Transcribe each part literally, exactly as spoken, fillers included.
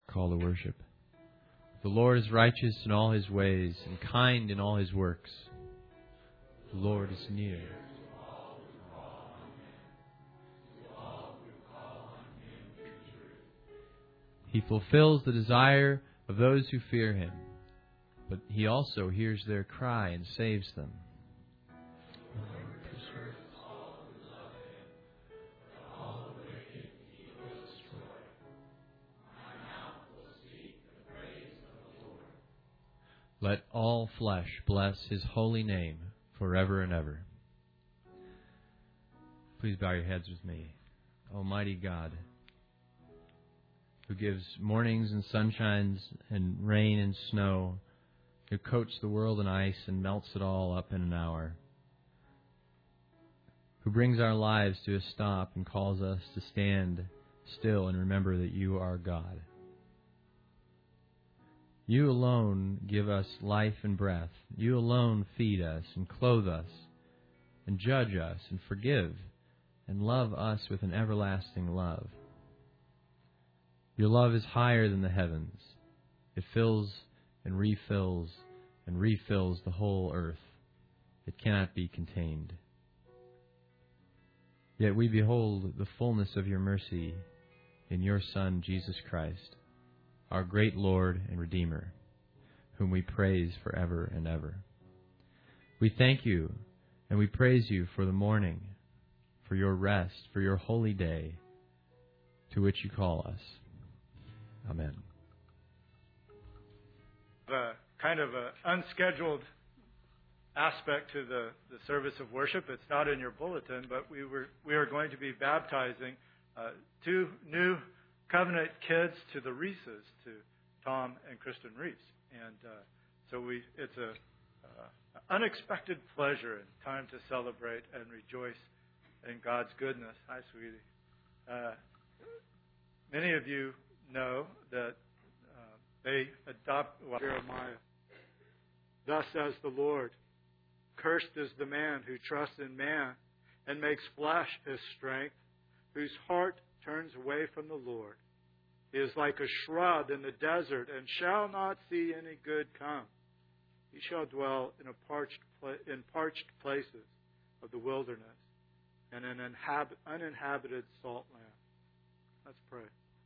call to worship. The Lord is righteous in all His ways and kind in all His works. The Lord is near. He fulfills the desire of those who fear Him, but He also hears their cry and saves them. Let all flesh bless His holy name forever and ever. Please bow your heads with me. Almighty God, who gives mornings and sunshines and rain and snow, who coats the world in ice and melts it all up in an hour, who brings our lives to a stop and calls us to stand still and remember that You are God. You alone give us life and breath. You alone feed us and clothe us and judge us and forgive and love us with an everlasting love. Your love is higher than the heavens. It fills and refills and refills the whole earth. It cannot be contained. Yet we behold the fullness of Your mercy in Your Son, Jesus Christ, our great Lord and Redeemer, whom we praise forever and ever. We thank You and we praise You for the morning, for Your rest, for Your holy day, to which You call us. Amen. A kind of an unscheduled aspect to the, the service of worship. It's not in your bulletin, but we were we are going to be baptizing uh, two new covenant kids to the Reeses, to Tom and Kristen Reese. And uh, so we it's a uh, unexpected pleasure and time to celebrate and rejoice in God's goodness. Hi, sweetie. Uh, many of you know that uh, they adopt well, Jeremiah. Thus says the Lord, cursed is the man who trusts in man and makes flesh his strength, whose heart turns away from the Lord. He is like a shrub in the desert and shall not see any good come. He shall dwell in a parched pla- in parched places of the wilderness and in an inhab- uninhabited salt land. Let's pray.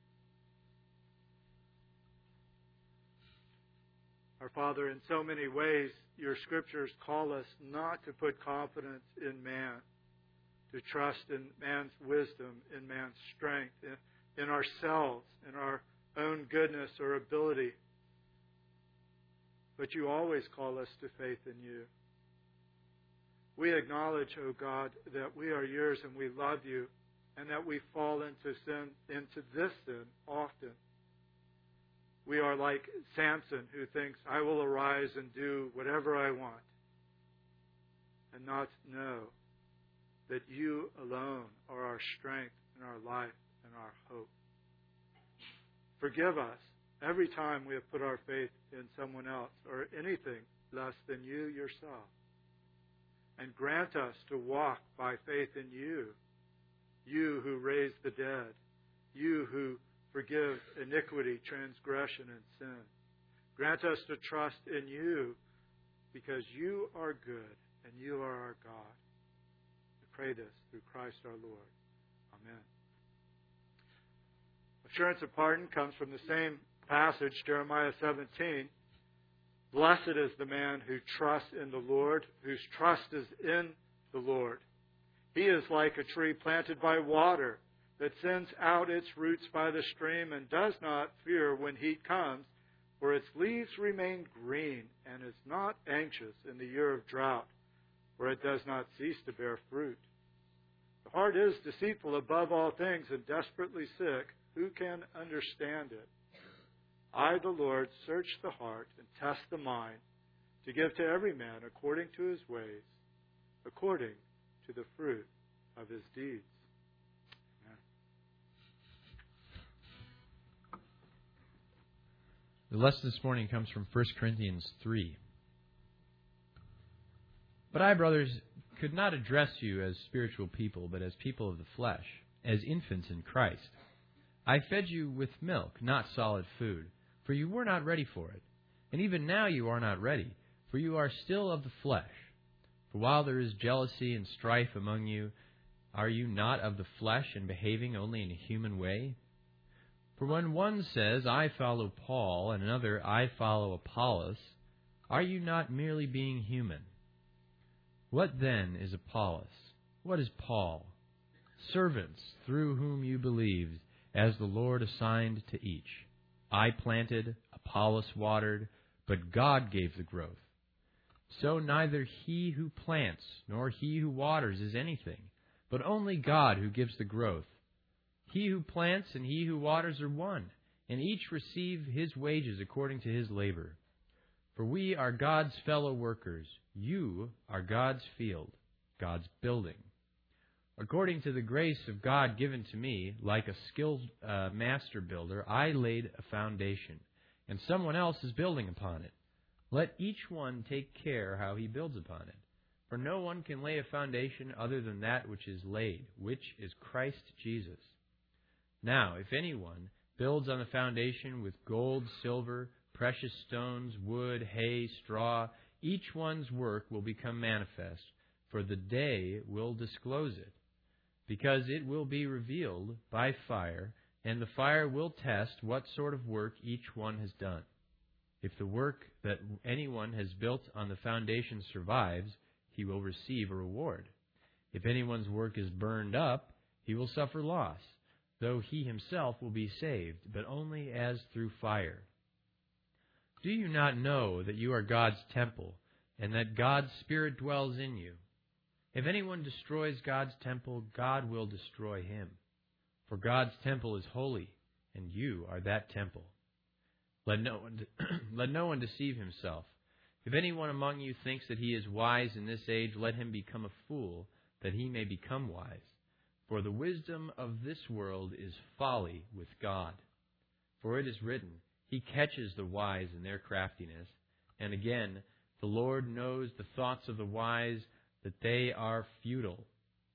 Our Father, in so many ways, Your Scriptures call us not to put confidence in man, to trust in man's wisdom, in man's strength, in, in ourselves, in our own goodness or ability. But You always call us to faith in You. We acknowledge, O God, that we are Yours and we love You, and that we fall into sin, into this sin often. We are like Samson, who thinks, I will arise and do whatever I want, and not know that You alone are our strength and our life and our hope. Forgive us every time we have put our faith in someone else or anything less than You Yourself. And grant us to walk by faith in You, You who raised the dead, You who forgive iniquity, transgression, and sin. Grant us to trust in You because You are good and You are our God. We pray this through Christ our Lord. Amen. Assurance of pardon comes from the same passage, Jeremiah seventeen. Blessed is the man who trusts in the Lord, whose trust is in the Lord. He is like a tree planted by water, that sends out its roots by the stream and does not fear when heat comes, for its leaves remain green and is not anxious in the year of drought, for it does not cease to bear fruit. The heart is deceitful above all things and desperately sick. Who can understand it? I, the Lord, search the heart and test the mind to give to every man according to his ways, according to the fruit of his deeds. The lesson this morning comes from First Corinthians three. But I, brothers, could not address you as spiritual people, but as people of the flesh, as infants in Christ. I fed you with milk, not solid food, for you were not ready for it. And even now you are not ready, for you are still of the flesh. For while there is jealousy and strife among you, are you not of the flesh and behaving only in a human way? For when one says, I follow Paul, and another, I follow Apollos, are you not merely being human? What then is Apollos? What is Paul? Servants through whom you believed, as the Lord assigned to each. I planted, Apollos watered, but God gave the growth. So neither he who plants nor he who waters is anything, but only God who gives the growth. He who plants and he who waters are one, and each receive his wages according to his labor. For we are God's fellow workers. You are God's field, God's building. According to the grace of God given to me, like a skilled uh, master builder, I laid a foundation, and someone else is building upon it. Let each one take care how he builds upon it. For no one can lay a foundation other than that which is laid, which is Christ Jesus. Now, if anyone builds on the foundation with gold, silver, precious stones, wood, hay, straw, each one's work will become manifest, for the day will disclose it, because it will be revealed by fire, and the fire will test what sort of work each one has done. If the work that anyone has built on the foundation survives, he will receive a reward. If anyone's work is burned up, he will suffer loss, though he himself will be saved, but only as through fire. Do you not know that you are God's temple, and that God's Spirit dwells in you? If anyone destroys God's temple, God will destroy him. For God's temple is holy, and you are that temple. Let no one, let no one deceive himself. If anyone among you thinks that he is wise in this age, let him become a fool, that he may become wise. For the wisdom of this world is folly with God. For it is written, He catches the wise in their craftiness. And again, the Lord knows the thoughts of the wise, that they are futile.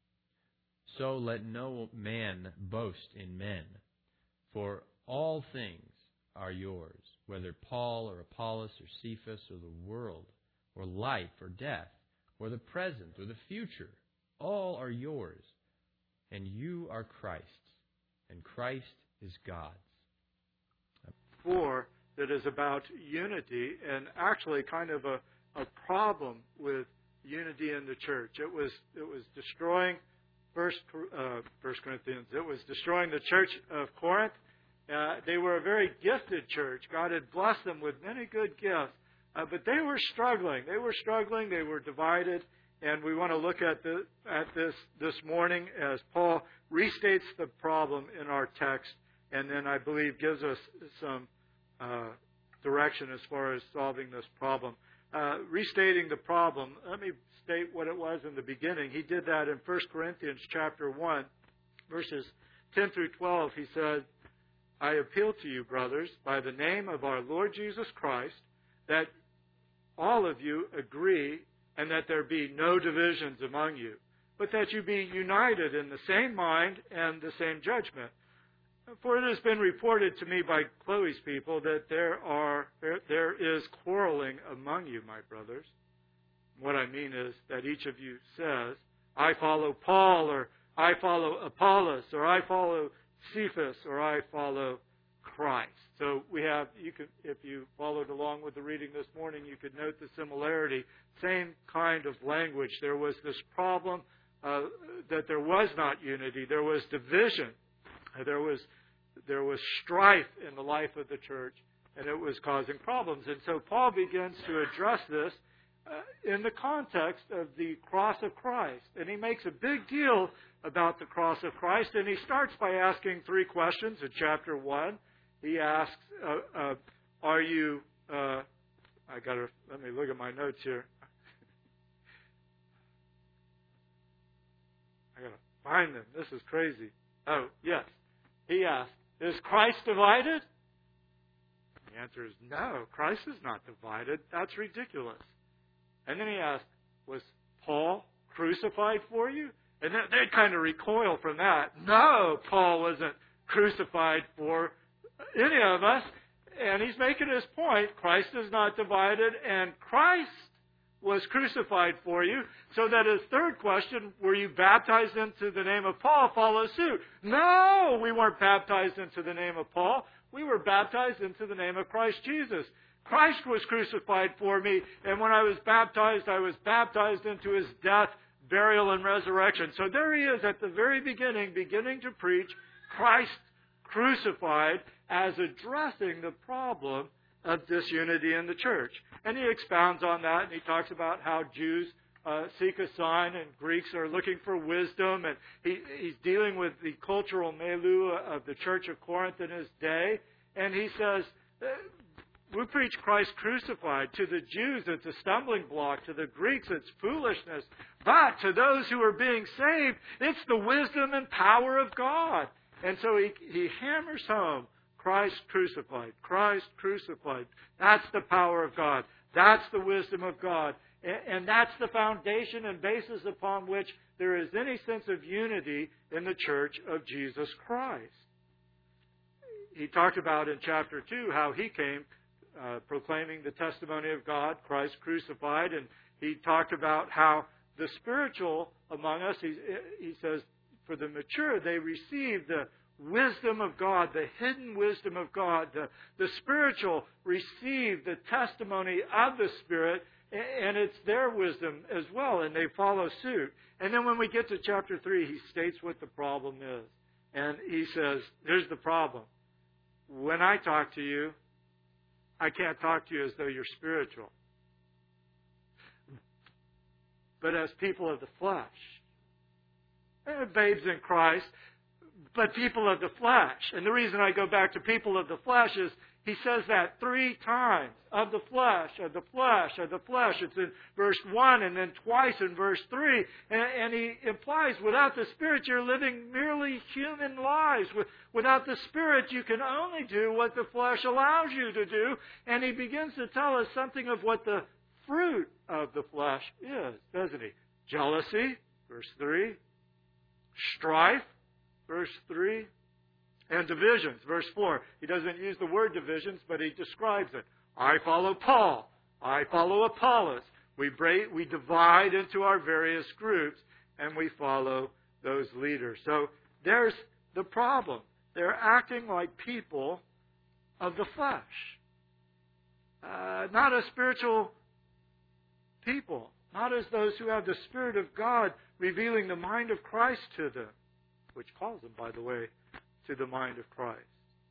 So let no man boast in men, for all things are yours, whether Paul or Apollos or Cephas or the world, or life or death, or the present or the future, all are yours, and you are Christ's, and Christ is God's. Four that is about unity, and actually kind of a, a problem with unity in the church. It was it was destroying First uh, First Corinthians. It was destroying the church of Corinth. Uh, they were a very gifted church. God had blessed them with many good gifts, uh, but they were struggling. They were struggling. They were divided, and we want to look at the at this this morning as Paul restates the problem in our text, and then I believe gives us some uh, direction as far as solving this problem. Uh, restating the problem, let me state what it was in the beginning. He did that in First Corinthians chapter one, verses ten through twelve. He said, I appeal to you, brothers, by the name of our Lord Jesus Christ, that all of you agree and that there be no divisions among you, but that you be united in the same mind and the same judgment. For it has been reported to me by Chloe's people that there are there, there is quarreling among you, my brothers. What I mean is that each of you says, I follow Paul, or I follow Apollos, or I follow Cephas, or I follow Christ. So we have, you could, if you followed along with the reading this morning, you could note the similarity. Same kind of language. There was this problem uh, that there was not unity. There was division. There was there was strife in the life of the church, and it was causing problems. And so Paul begins to address this uh, in the context of the cross of Christ. And he makes a big deal about the cross of Christ, and he starts by asking three questions in chapter one. He asks, uh, uh, are you, uh, I got to, let me look at my notes here. I got to find them. This is crazy. Oh, yes. He asked, is Christ divided? The answer is no, Christ is not divided. That's ridiculous. And then he asked, was Paul crucified for you? And then they'd kind of recoil from that. No, Paul wasn't crucified for any of us. And he's making his point. Christ is not divided, and Christ was crucified for you. So that his third question, were you baptized into the name of Paul, follows suit. No, we weren't baptized into the name of Paul. We were baptized into the name of Christ Jesus. Christ was crucified for me, and when I was baptized, I was baptized into his death, burial, and resurrection. So there he is at the very beginning, beginning to preach Christ crucified as addressing the problem of disunity in the church. And he expounds on that, and he talks about how Jews uh, seek a sign, and Greeks are looking for wisdom, and he, he's dealing with the cultural milieu of the church of Corinth in his day. And he says, we preach Christ crucified. To the Jews, it's a stumbling block. To the Greeks, it's foolishness. But to those who are being saved, it's the wisdom and power of God. And so he, he hammers home Christ crucified. Christ crucified. That's the power of God. That's the wisdom of God. And, and that's the foundation and basis upon which there is any sense of unity in the church of Jesus Christ. He talked about in chapter two how he came Uh, proclaiming the testimony of God, Christ crucified, and he talked about how the spiritual among us, he, he says, for the mature, they receive the wisdom of God, the hidden wisdom of God. The, the spiritual receive the testimony of the Spirit, and it's their wisdom as well, and they follow suit. And then when we get to chapter three, he states what the problem is. And he says, here's the problem. When I talk to you, I can't talk to you as though you're spiritual, but as people of the flesh. Eh, babes in Christ, but people of the flesh. And the reason I go back to people of the flesh is he says that three times. Of the flesh, of the flesh, of the flesh. It's in verse one and then twice in verse three. And, and he implies without the Spirit you're living merely human lives. Without the Spirit you can only do what the flesh allows you to do. And he begins to tell us something of what the fruit of the flesh is, doesn't he? Jealousy, verse three. Strife, verse three. And divisions, verse four. He doesn't use the word divisions, but he describes it. I follow Paul. I follow Apollos. We break, we divide into our various groups, and we follow those leaders. So there's the problem. They're acting like people of the flesh, uh, not as spiritual people, not as those who have the Spirit of God revealing the mind of Christ to them, which calls them, by the way, to the mind of Christ.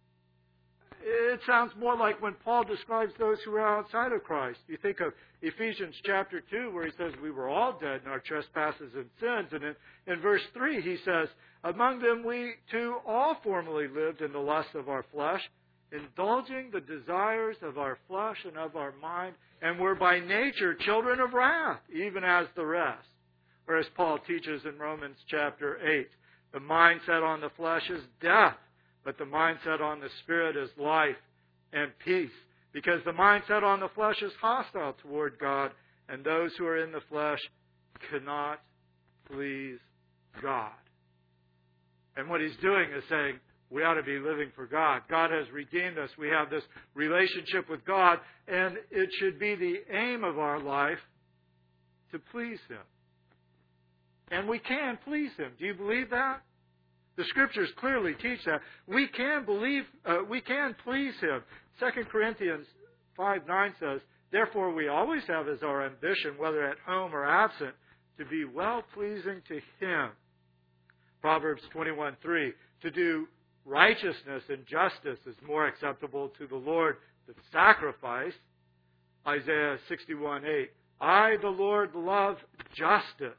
It sounds more like when Paul describes those who are outside of Christ. You think of Ephesians chapter two, where he says we were all dead in our trespasses and sins. And in, in verse three, he says, among them we too all formerly lived in the lusts of our flesh, indulging the desires of our flesh and of our mind, and were by nature children of wrath, even as the rest. Or as Paul teaches in Romans chapter eight, the mind set on the flesh is death, but the mind set on the Spirit is life and peace. Because the mind set on the flesh is hostile toward God, and those who are in the flesh cannot please God. And what he's doing is saying, we ought to be living for God. God has redeemed us. We have this relationship with God, and it should be the aim of our life to please Him. And we can please Him. Do you believe that? The Scriptures clearly teach that. We can believe, uh, we can please Him. Second Corinthians five nine says, therefore we always have as our ambition, whether at home or absent, to be well-pleasing to Him. Proverbs twenty-one three, to do righteousness and justice is more acceptable to the Lord than sacrifice. Isaiah sixty-one eight, I, the Lord, love justice.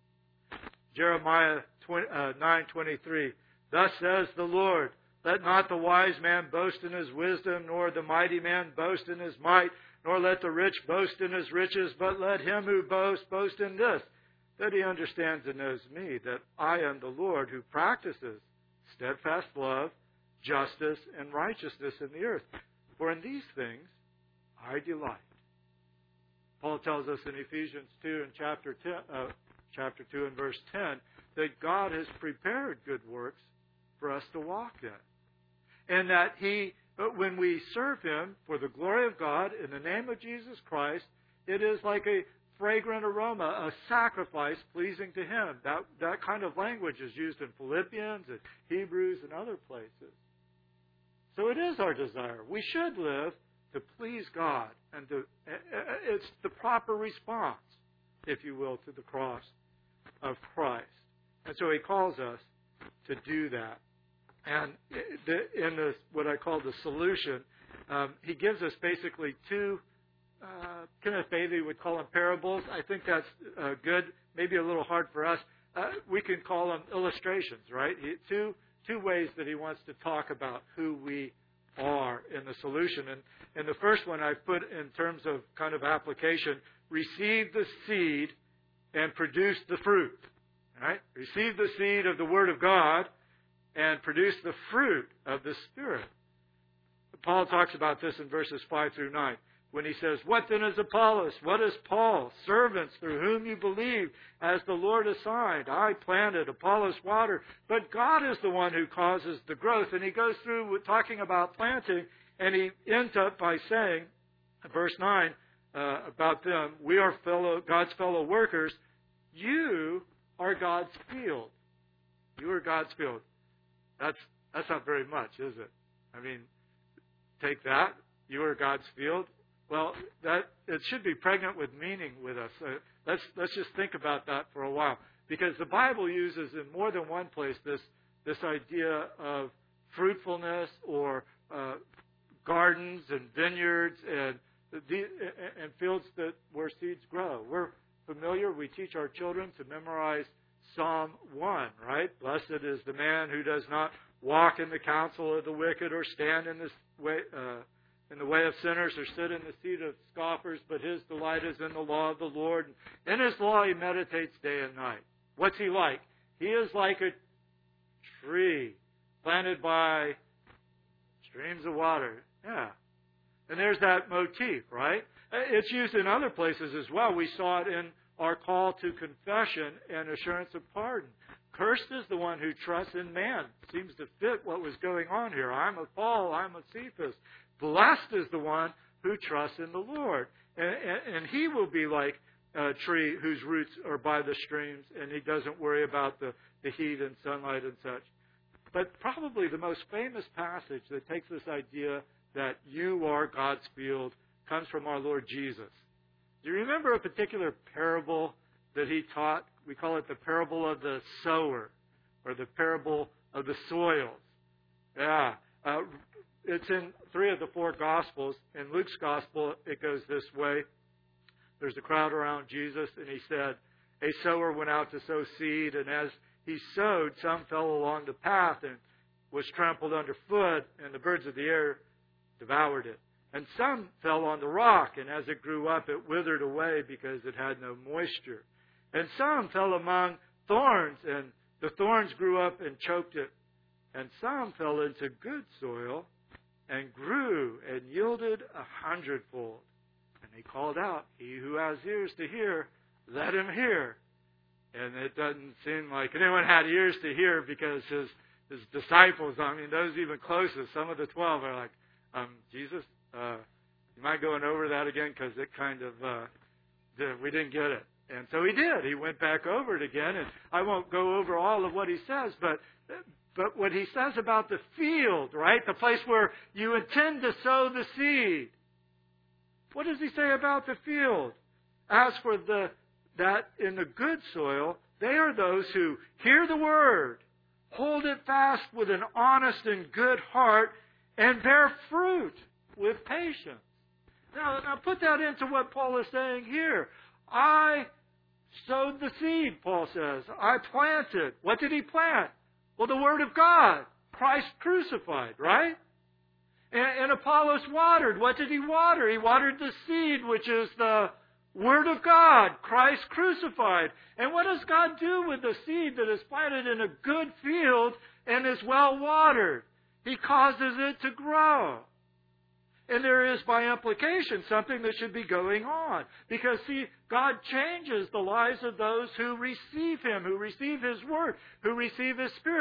Jeremiah nine twenty-three, thus says the Lord, let not the wise man boast in his wisdom, nor the mighty man boast in his might, nor let the rich boast in his riches, but let him who boasts boast in this, that he understands and knows me, that I am the Lord who practices steadfast love, justice, and righteousness in the earth. For in these things I delight. Paul tells us in Ephesians two and chapter ten, uh, chapter two and verse ten, that God has prepared good works for us to walk in. and that He, when we serve Him for the glory of God in the name of Jesus Christ, it is like a fragrant aroma, a sacrifice pleasing to Him. That, that kind of language is used in Philippians and Hebrews and other places. So it is our desire. We should live to please God, and to, it's the proper response, if you will, to the cross of Christ. And so He calls us to do that. And in the, what I call the solution, um, He gives us basically two, uh, Kenneth Bailey would call them parables. I think that's uh, good, maybe a little hard for us. Uh, we can call them illustrations, right? He, two, two ways that He wants to talk about who we are in the solution. And, and the first one I've put in terms of kind of application, receive the seed and produce the fruit. Right? Receive the seed of the Word of God and produce the fruit of the Spirit. Paul talks about this in verses five through nine when he says, "What then is Apollos? What is Paul? Servants through whom you believe, as the Lord assigned. I planted, Apollos watered, but God is the one who causes the growth." And he goes through with talking about planting, and he ends up by saying, verse nine, uh, about them, "We are fellow God's fellow workers. You are God's field." You are God's field. That's that's not very much, is it? I mean, take that. You are God's field. Well, that it should be pregnant with meaning with us. Uh, let's let's just think about that for a while, because the Bible uses in more than one place this this idea of fruitfulness or uh, gardens and vineyards and the, and fields that where seeds grow. We're familiar. We teach our children to memorize Psalm one, right? "Blessed is the man who does not walk in the counsel of the wicked, or stand in the way, uh, in the way of sinners, or sit in the seat of scoffers, but his delight is in the law of the Lord. In His law he meditates day and night." What's he like? He is like a tree planted by streams of water. Yeah. And there's that motif, right? It's used in other places as well. We saw it in our call to confession and assurance of pardon. Cursed is the one who trusts in man. Seems to fit what was going on here. I'm of Paul, I'm of Cephas. Blessed is the one who trusts in the Lord. And, and, and he will be like a tree whose roots are by the streams, and he doesn't worry about the, the heat and sunlight and such. But probably the most famous passage that takes this idea that you are God's field comes from our Lord Jesus. Do you remember a particular parable that he taught? We call it the parable of the sower, or the parable of the soils. Yeah. Uh, it's in three of the four Gospels. In Luke's Gospel, it goes this way. There's a crowd around Jesus, and he said, "A sower went out to sow seed, and as he sowed, some fell along the path and was trampled underfoot, and the birds of the air devoured it. And some fell on the rock, and as it grew up, it withered away because it had no moisture. And some fell among thorns, and the thorns grew up and choked it. And some fell into good soil and grew and yielded a hundredfold." And he called out, "He who has ears to hear, let him hear." And it doesn't seem like anyone had ears to hear, because his his disciples, I mean, those even closest, some of the twelve are like, um, "Jesus, uh, you mind going over that again? Because it kind of, uh, did, we didn't get it." And so he did. He went back over it again. And I won't go over all of what he says, but but what he says about the field, right? The place where you intend to sow the seed. What does he say about the field? As for the that in the good soil, they are those who hear the word, hold it fast with an honest and good heart, and bear fruit with patience. Now, now put that into what Paul is saying here. I sowed the seed, Paul says. I planted. What did he plant? Well, the Word of God. Christ crucified, right? And, and Apollos watered. What did he water? He watered the seed, which is the Word of God. Christ crucified. And what does God do with the seed that is planted in a good field and is well watered? He causes it to grow. And there is, by implication, something that should be going on. Because, see, God changes the lives of those who receive Him, who receive His Word, who receive His Spirit.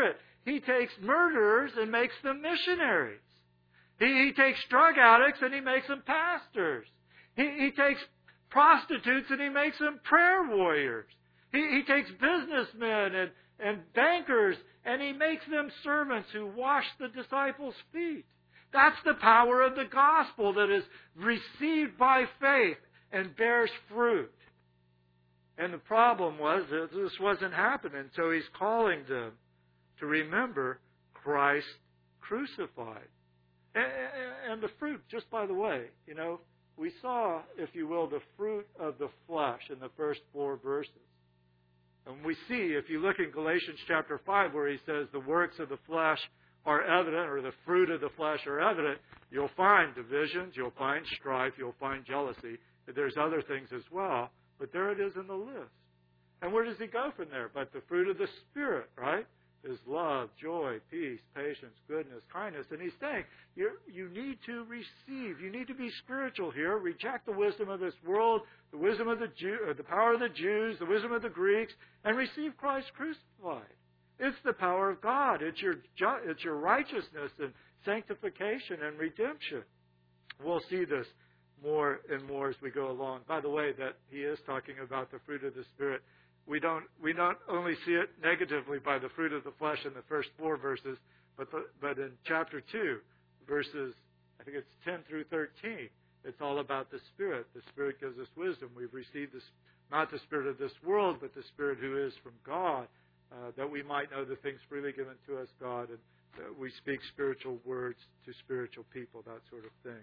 He takes murderers and makes them missionaries. He, he takes drug addicts and he makes them pastors. He, he takes prostitutes and he makes them prayer warriors. He, he takes businessmen and, and bankers and he makes them servants who wash the disciples' feet. That's the power of the gospel that is received by faith and bears fruit. And the problem was that this wasn't happening, so he's calling them to remember Christ crucified. And, and the fruit, just by the way, you know, we saw, if you will, the fruit of the flesh in the first four verses. And we see, if you look in Galatians chapter five, where he says the works of the flesh are evident, or the fruit of the flesh are evident, you'll find divisions, you'll find strife, you'll find jealousy. There's other things as well, but there it is in the list. And where does he go from there? But the fruit of the Spirit, right, is love, joy, peace, patience, goodness, kindness. And he's saying you you need to receive. You need to be spiritual here. Reject the wisdom of this world, the wisdom of the Jew, or the power of the Jews, the wisdom of the Greeks, and receive Christ crucified. It's the power of God. It's your it's your righteousness and sanctification and redemption. We'll see this more and more as we go along. By the way, that he is talking about the fruit of the Spirit. We don't we not only see it negatively by the fruit of the flesh in the first four verses, but the, but in chapter two, verses I think it's ten through thirteen, it's all about the Spirit. The Spirit gives us wisdom. We've received this, not the spirit of this world, but the Spirit who is from God, uh, that we might know the things freely given to us, God, and uh, we speak spiritual words to spiritual people, that sort of thing.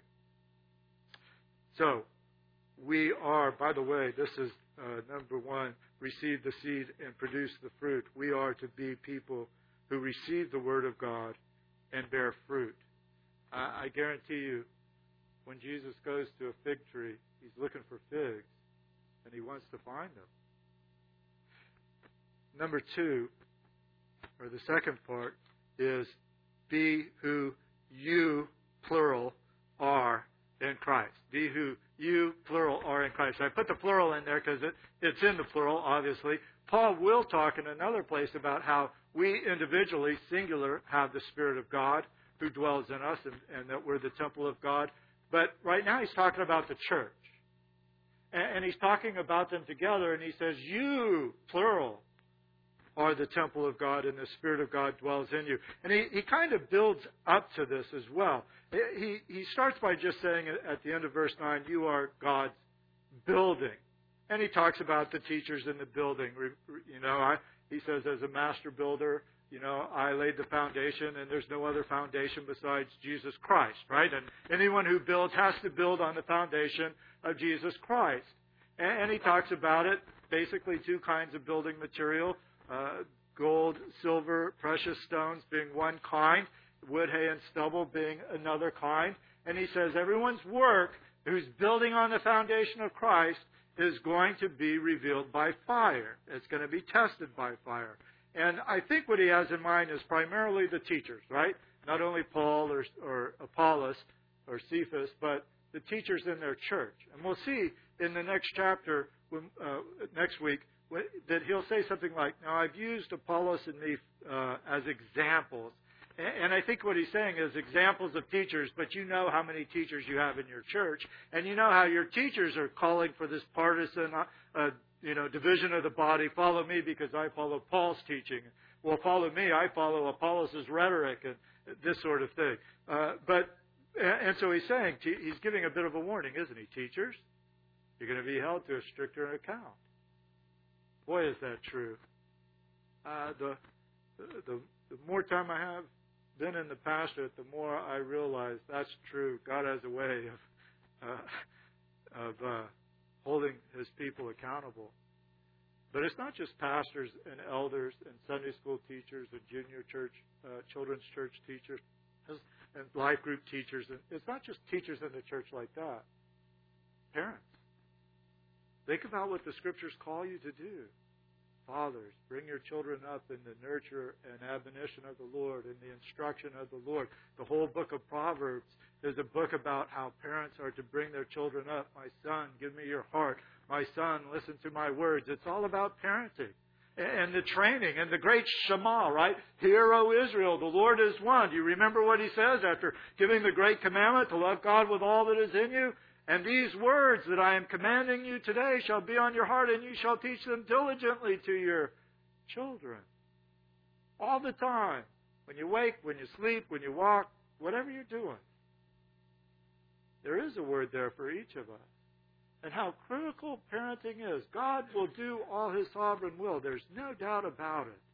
So, we are, by the way, this is uh, number one, receive the seed and produce the fruit. We are to be people who receive the Word of God and bear fruit. I, I guarantee you, when Jesus goes to a fig tree, he's looking for figs, and he wants to find them. Number two, or the second part, is be who you, plural, are in Christ. Be who you, plural, are in Christ. I put the plural in there because it, it's in the plural, obviously. Paul will talk in another place about how we individually, singular, have the Spirit of God who dwells in us, and, and that we're the temple of God. But right now he's talking about the church. And, and he's talking about them together, and he says, you, plural, are the temple of God, and the Spirit of God dwells in you. And he, he kind of builds up to this as well. He, he starts by just saying at the end of verse nine, you are God's building. And he talks about the teachers in the building. You know, I, he says, as a master builder, you know, I laid the foundation, and there's no other foundation besides Jesus Christ, right? And anyone who builds has to build on the foundation of Jesus Christ. And, and he talks about it, basically two kinds of building material. Uh, gold, silver, precious stones being one kind, wood, hay, and stubble being another kind. And he says everyone's work who's building on the foundation of Christ is going to be revealed by fire. It's going to be tested by fire. And I think what he has in mind is primarily the teachers, right? Not only Paul or, or Apollos or Cephas, but the teachers in their church. And we'll see in the next chapter, when, uh, next week, that he'll say something like, now I've used Apollos and me uh, as examples. And I think what he's saying is examples of teachers, but you know how many teachers you have in your church, and you know how your teachers are calling for this partisan, uh, you know, division of the body. Follow me because I follow Paul's teaching. Well, follow me, I follow Apollos' rhetoric and this sort of thing. Uh, but and so he's saying, he's giving a bit of a warning, isn't he, teachers? You're going to be held to a stricter account. Boy, is that true. Uh, the, the the more time I have been in the pastorate, the more I realize that's true. God has a way of uh, of uh, holding His people accountable. But it's not just pastors and elders and Sunday school teachers and junior church, uh, children's church teachers, and life group teachers. It's not just teachers in the church like that. Parents. Think about what the Scriptures call you to do. Fathers, bring your children up in the nurture and admonition of the Lord, in the instruction of the Lord. The whole book of Proverbs is a book about how parents are to bring their children up. My son, give me your heart. My son, listen to my words. It's all about parenting. and the training and the great Shema, right? Hear, O Israel, the Lord is one. Do you remember what he says after giving the great commandment to love God with all that is in you? And these words that I am commanding you today shall be on your heart, and you shall teach them diligently to your children. All the time. When you wake, when you sleep, when you walk, whatever you're doing. There is a word there for each of us. And how critical parenting is. God will do all His sovereign will. There's no doubt about it.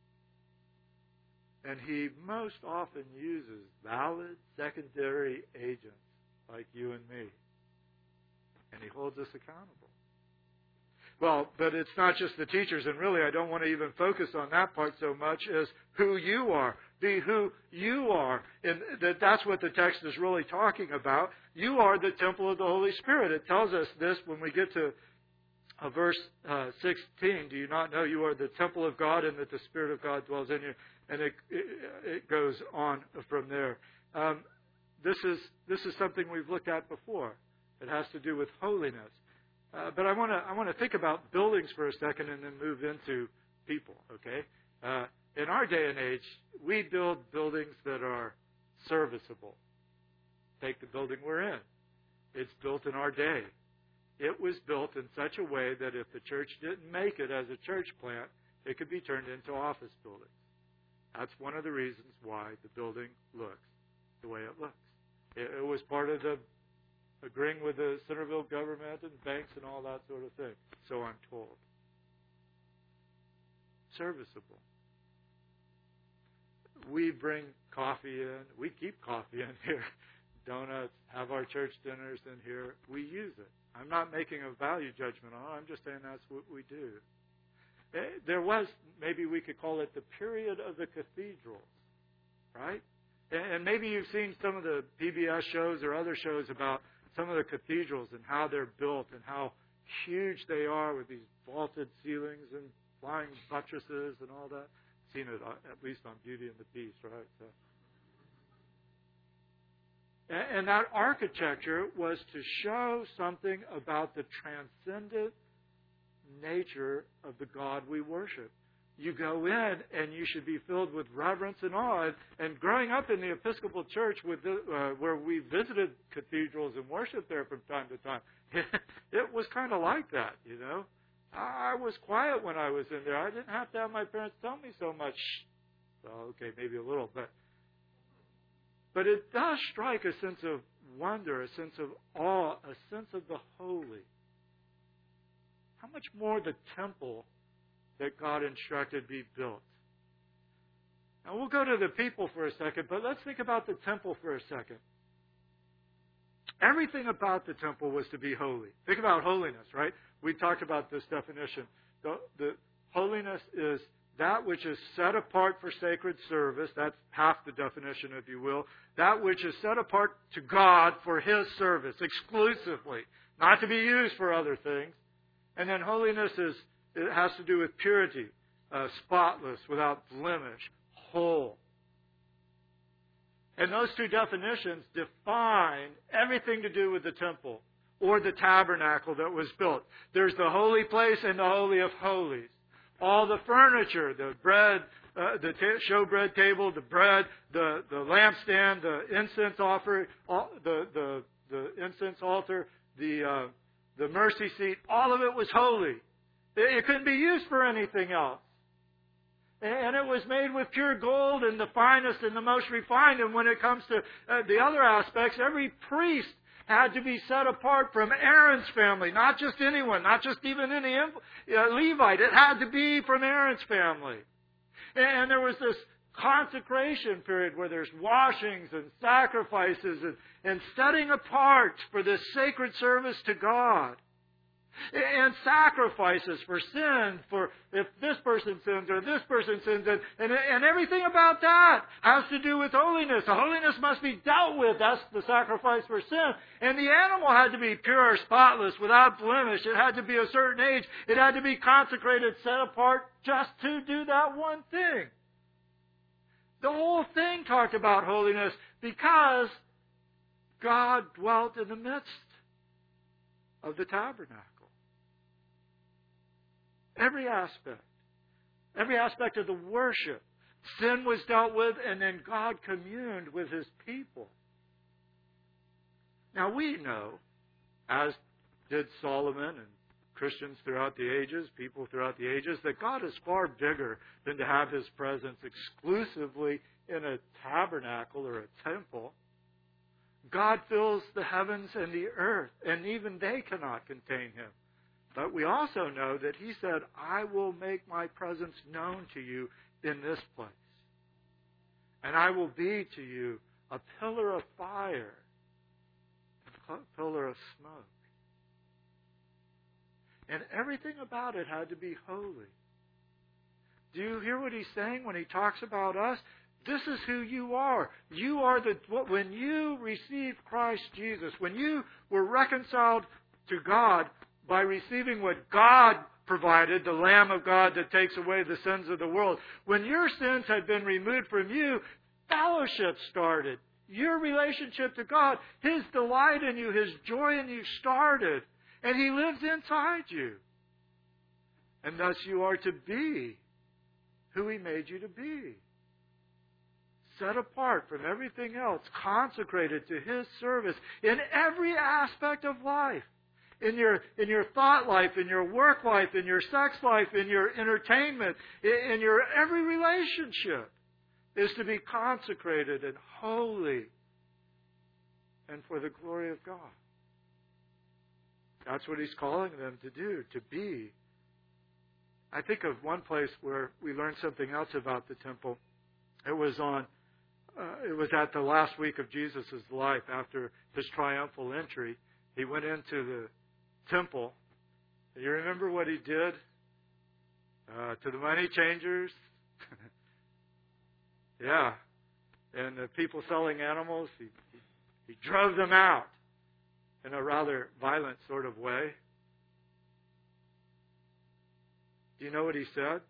And He most often uses valid secondary agents like you and me. And He holds us accountable. Well, but it's not just the teachers, and really I don't want to even focus on that part so much as who you are. Be who you are. And that that's what the text is really talking about. You are the temple of the Holy Spirit. It tells us this when we get to uh, verse uh, sixteen. Do you not know you are the temple of God and that the Spirit of God dwells in you? And it, it, it goes on from there. Um, this is this is something we've looked at before. It has to do with holiness. Uh, but I want to I want to think about buildings for a second and then move into people. Okay, uh, in our day and age, we build buildings that are serviceable. Take the building we're in; it's built in our day. It was built in such a way that if the church didn't make it as a church plant, it could be turned into office buildings. That's one of the reasons why the building looks the way it looks. It, it was part of the agreeing with the Centerville government and banks and all that sort of thing. So I'm told. Serviceable. We bring coffee in. We keep coffee in here. Donuts. Have our church dinners in here. We use it. I'm not making a value judgment on it. I'm just saying that's what we do. There was, maybe we could call it the period of the cathedrals. Right? And maybe you've seen some of the P B S shows or other shows about some of the cathedrals and how they're built and how huge they are with these vaulted ceilings and flying buttresses and all that. I've seen it at least on Beauty and the Beast, right? So. And that architecture was to show something about the transcendent nature of the God we worship. You go in and you should be filled with reverence and awe. And growing up in the Episcopal Church with the, uh, where we visited cathedrals and worshiped there from time to time, it was kind of like that, you know. I was quiet when I was in there. I didn't have to have my parents tell me so much. Well, okay, maybe a little, but but it does strike a sense of wonder, a sense of awe, a sense of the holy. How much more the temple that God instructed be built. Now we'll go to the people for a second, but let's think about the temple for a second. Everything about the temple was to be holy. Think about holiness, right? We talked about this definition. The, the holiness is that which is set apart for sacred service. That's half the definition, if you will. That which is set apart to God for His service exclusively, not to be used for other things. And then holiness is it has to do with purity, uh, spotless, without blemish, whole. And those two definitions define everything to do with the temple or the tabernacle that was built. There's the holy place and the holy of holies. All the furniture, the bread, uh, the ta- showbread table, the bread, the, the lampstand, the incense offer, all, the, the the incense altar, the uh, the mercy seat. All of it was holy. It couldn't be used for anything else. And it was made with pure gold and the finest and the most refined. And when it comes to uh, the other aspects, every priest had to be set apart from Aaron's family. Not just anyone, not just even any uh, Levite. It had to be from Aaron's family. And there was this consecration period where there's washings and sacrifices and, and setting apart for this sacred service to God. And sacrifices for sin, for if this person sins or this person sins, and, and, and everything about that has to do with holiness. The holiness must be dealt with. That's the sacrifice for sin. And the animal had to be pure, spotless, without blemish. It had to be a certain age. It had to be consecrated, set apart just to do that one thing. The whole thing talked about holiness because God dwelt in the midst of the tabernacle. Every aspect. Every aspect of the worship. Sin was dealt with, and then God communed with His people. Now we know, as did Solomon and Christians throughout the ages, people throughout the ages, that God is far bigger than to have His presence exclusively in a tabernacle or a temple. God fills the heavens and the earth, and even they cannot contain Him. But we also know that He said, I will make my presence known to you in this place. And I will be to you a pillar of fire, a pillar of smoke. And everything about it had to be holy. Do you hear what He's saying when He talks about us? This is who you are. You are the, when you received Christ Jesus, when you were reconciled to God by receiving what God provided, the Lamb of God that takes away the sins of the world, when your sins had been removed from you, fellowship started. Your relationship to God, His delight in you, His joy in you started. And He lives inside you. And thus you are to be who He made you to be. Set apart from everything else, consecrated to His service in every aspect of life. In your, in your thought life, in your work life, in your sex life, in your entertainment, in, in your every relationship is to be consecrated and holy and for the glory of God. That's what He's calling them to do, to be. I think of one place where we learned something else about the temple. It was on, uh, it was at the last week of Jesus' life after His triumphal entry. He went into the temple. You remember what He did uh, to the money changers? Yeah. And the people selling animals, he, he, he drove them out in a rather violent sort of way. Do you know what He said?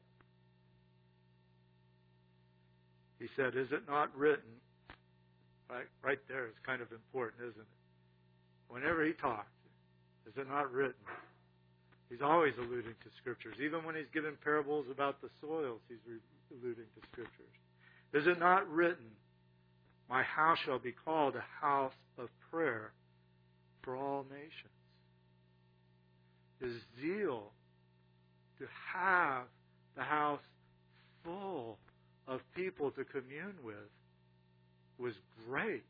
He said, is it not written? Right, right there is kind of important, isn't it? Whenever He talks, is it not written? He's always alluding to Scriptures. Even when He's given parables about the soils, He's re- alluding to Scriptures. Is it not written, my house shall be called a house of prayer for all nations? His zeal to have the house full of people to commune with was great.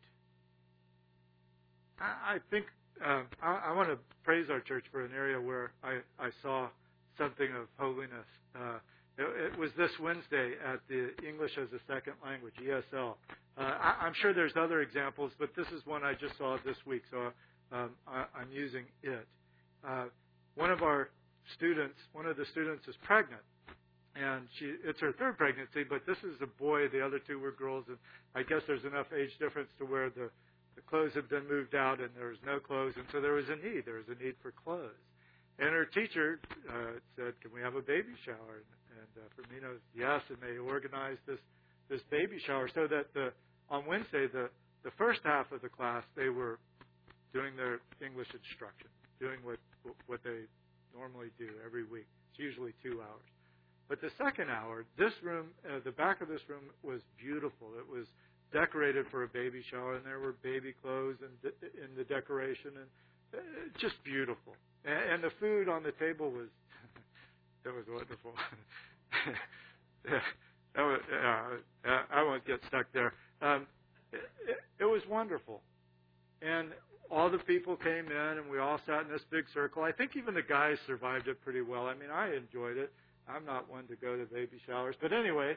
I, I think uh, I, I want to praise our church for an area where I, I saw something of holiness. Uh, it, it was this Wednesday at the English as a Second Language, E S L. Uh, I, I'm sure there's other examples, but this is one I just saw this week, so um, I, I'm using it. Uh, one of our students, one of the students is pregnant. And she, it's her third pregnancy, but this is a boy. The other two were girls. And I guess there's enough age difference to where the, the clothes had been moved out and there was no clothes. And so there was a need. There was a need for clothes. And her teacher uh, said, can we have a baby shower? And, and uh, Firmino, yes. And they organized this, this baby shower so that the, on Wednesday, the, the first half of the class, they were doing their English instruction, doing what, what they normally do every week. It's usually two hours. But the second hour, this room, uh, the back of this room was beautiful. It was decorated for a baby shower, and there were baby clothes in, in the decoration, and uh, just beautiful. And, and the food on the table was, that was wonderful. yeah, that was, yeah, I won't get stuck there. Um, it, it, it was wonderful. And all the people came in, and we all sat in this big circle. I think even the guys survived it pretty well. I mean, I enjoyed it. I'm not one to go to baby showers. But anyway,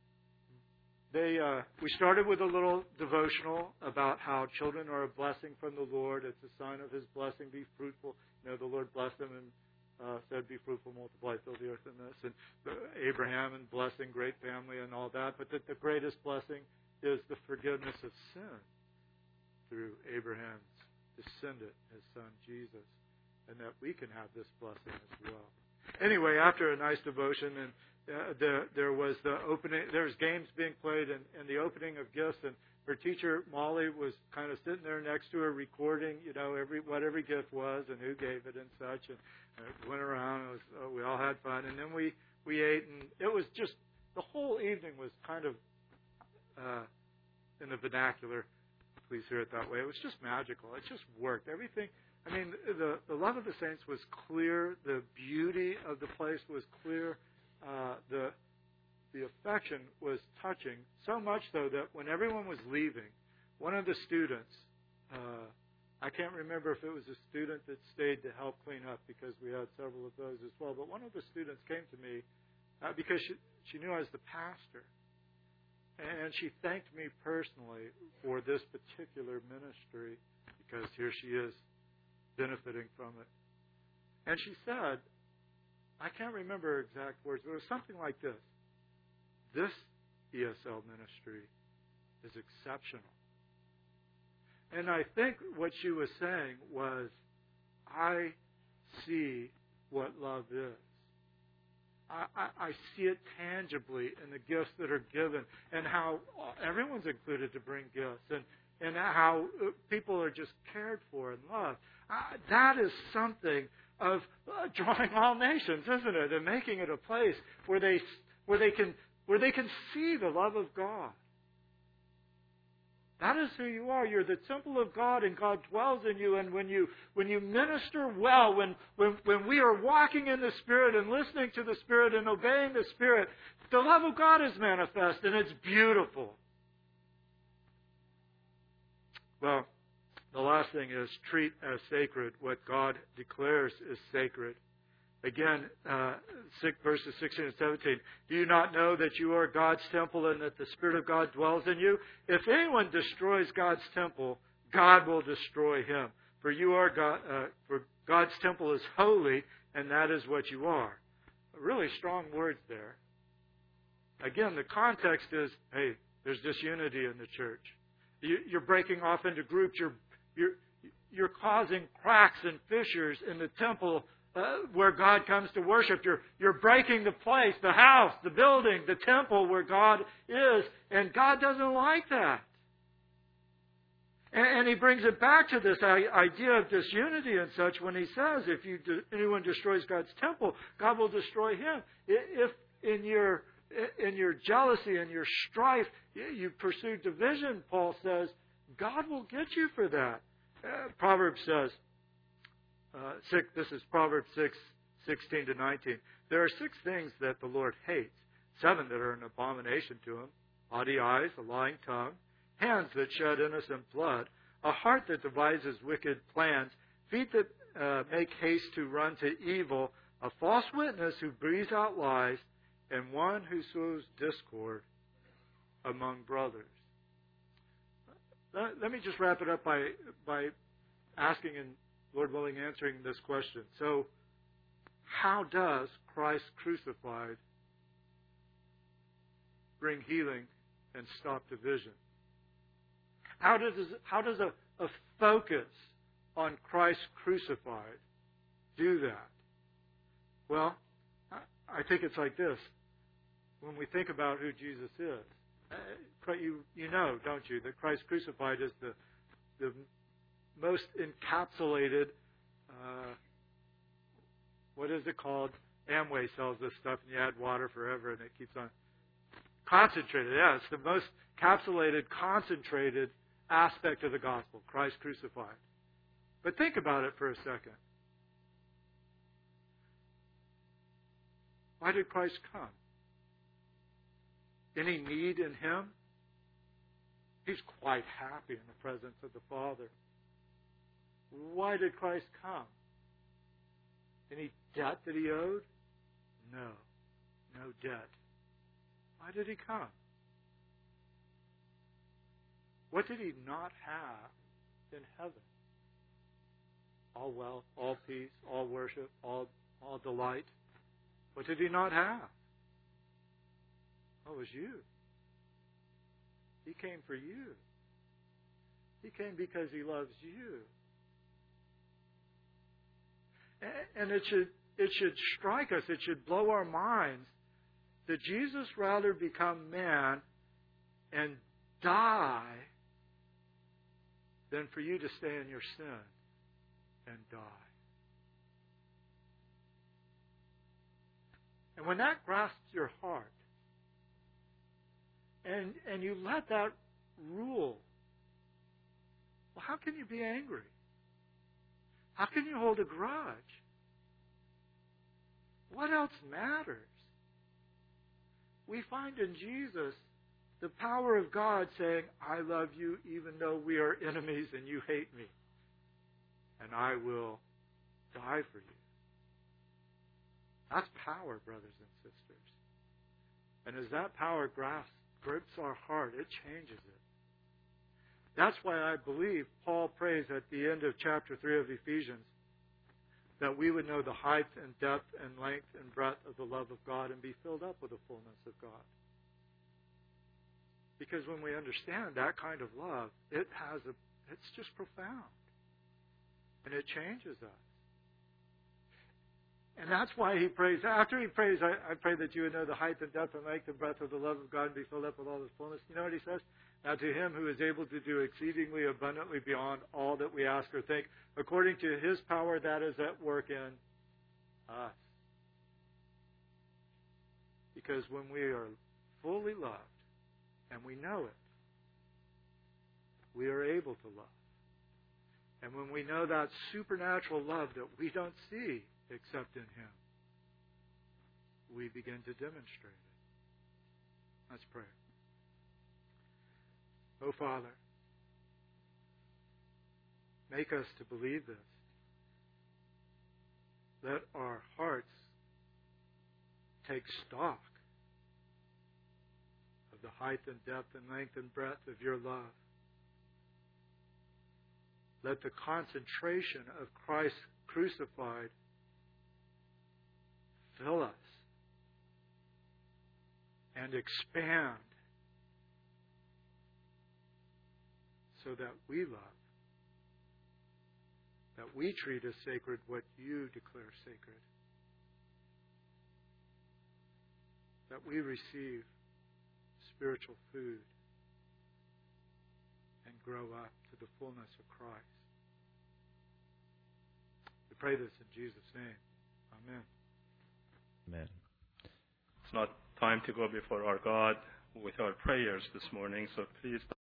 they uh, we started with a little devotional about how children are a blessing from the Lord. It's a sign of His blessing. Be fruitful. You know, the Lord blessed them and uh, said, be fruitful, multiply, fill the earth in this. And uh, Abraham and blessing, great family and all that. But that the greatest blessing is the forgiveness of sin through Abraham's descendant, his son Jesus. And that we can have this blessing as well. Anyway, after a nice devotion, and uh, the, there was the opening, there was games being played, and, and the opening of gifts. And her teacher Molly was kind of sitting there next to her, recording, you know, every what every gift was and who gave it and such. And uh, went around. It was, uh, we all had fun, and then we we ate, and it was just, the whole evening was kind of, uh, in the vernacular, please hear it that way, it was just magical. It just worked. Everything, I mean, the, the love of the saints was clear. The beauty of the place was clear. Uh, the the affection was touching, so much so that when everyone was leaving, one of the students, uh, I can't remember if it was a student that stayed to help clean up, because we had several of those as well, but one of the students came to me uh, because she, she knew I was the pastor, and she thanked me personally for this particular ministry, because here she is benefiting from it. And she said, I can't remember her exact words, but it was something like this: this E S L ministry is exceptional. And I think what she was saying was, I see what love is. I, I, I see it tangibly in the gifts that are given, and how everyone's included to bring gifts, and, and how people are just cared for and loved. Uh, that is something of uh, drawing all nations, isn't it? And making it a place where they where they can where they can see the love of God. That is who you are. You're the temple of God, and God dwells in you. And when you when you minister well, when, when, when we are walking in the Spirit and listening to the Spirit and obeying the Spirit, the love of God is manifest, and it's beautiful. Well, the last thing is treat as sacred what God declares is sacred. Again, uh, verses sixteen and seventeen. Do you not know that you are God's temple and that the Spirit of God dwells in you? If anyone destroys God's temple, God will destroy him. For you are God. Uh, for God's temple is holy, and that is what you are. Really strong words there. Again, the context is, hey, there's disunity in the church. You, you're breaking off into groups. You're you're you're causing cracks and fissures in the temple. Uh, where God comes to worship. You're, you're breaking the place, the house, the building, the temple where God is. And God doesn't like that. And, and He brings it back to this idea of disunity and such when He says, if you do, anyone destroys God's temple, God will destroy him. If in your, in your jealousy and your strife you pursue division, Paul says, God will get you for that. Uh, Proverbs says, Uh, six, this is Proverbs six, sixteen to nineteen. There are six things that the Lord hates, seven that are an abomination to Him: haughty eyes, a lying tongue, hands that shed innocent blood, a heart that devises wicked plans, feet that uh, make haste to run to evil, a false witness who breathes out lies, and one who sows discord among brothers. Let, let me just wrap it up by by asking and Lord willing, answering this question. So, how does Christ crucified bring healing and stop division? How does how does a, a focus on Christ crucified do that? Well, I, I think it's like this. When we think about who Jesus is, uh, you you know, don't you, that Christ crucified is the the most encapsulated, uh, what is it called? Amway sells this stuff, and you add water forever, and it keeps on. Concentrated, yeah, it's the most encapsulated, concentrated aspect of the gospel, Christ crucified. But think about it for a second. Why did Christ come? Any need in Him? He's quite happy in the presence of the Father. Why did Christ come? Any debt that He owed? No. No debt. Why did He come? What did He not have in heaven? All wealth, all peace, all worship, all, all delight. What did He not have? Oh, it was you. He came for you. He came because He loves you. And it should it should strike us, it should blow our minds that Jesus rather become man and die than for you to stay in your sin and die. And when that grasps your heart, and and you let that rule, well, how can you be angry? How can you hold a grudge? What else matters? We find in Jesus the power of God saying, I love you even though we are enemies and you hate me. And I will die for you. That's power, brothers and sisters. And as that power grasps, grips our heart, it changes it. That's why I believe Paul prays at the end of chapter three of Ephesians that we would know the height and depth and length and breadth of the love of God and be filled up with the fullness of God. Because when we understand that kind of love, it has a, it's just profound. And it changes us. And that's why he prays. After he prays, I, I pray that you would know the height and depth and length and breadth of the love of God and be filled up with all His fullness. You know what he says? Now to Him who is able to do exceedingly abundantly beyond all that we ask or think, according to His power that is at work in us. Because when we are fully loved, and we know it, we are able to love. And when we know that supernatural love that we don't see except in Him, we begin to demonstrate it. Let's pray. Oh, Father, make us to believe this. Let our hearts take stock of the height and depth and length and breadth of your love. Let the concentration of Christ crucified fill us and expand so that we love, that we treat as sacred what you declare sacred, that we receive spiritual food and grow up to the fullness of Christ. We pray this in Jesus' name. Amen. Amen. It's not time to go before our God with our prayers this morning, so please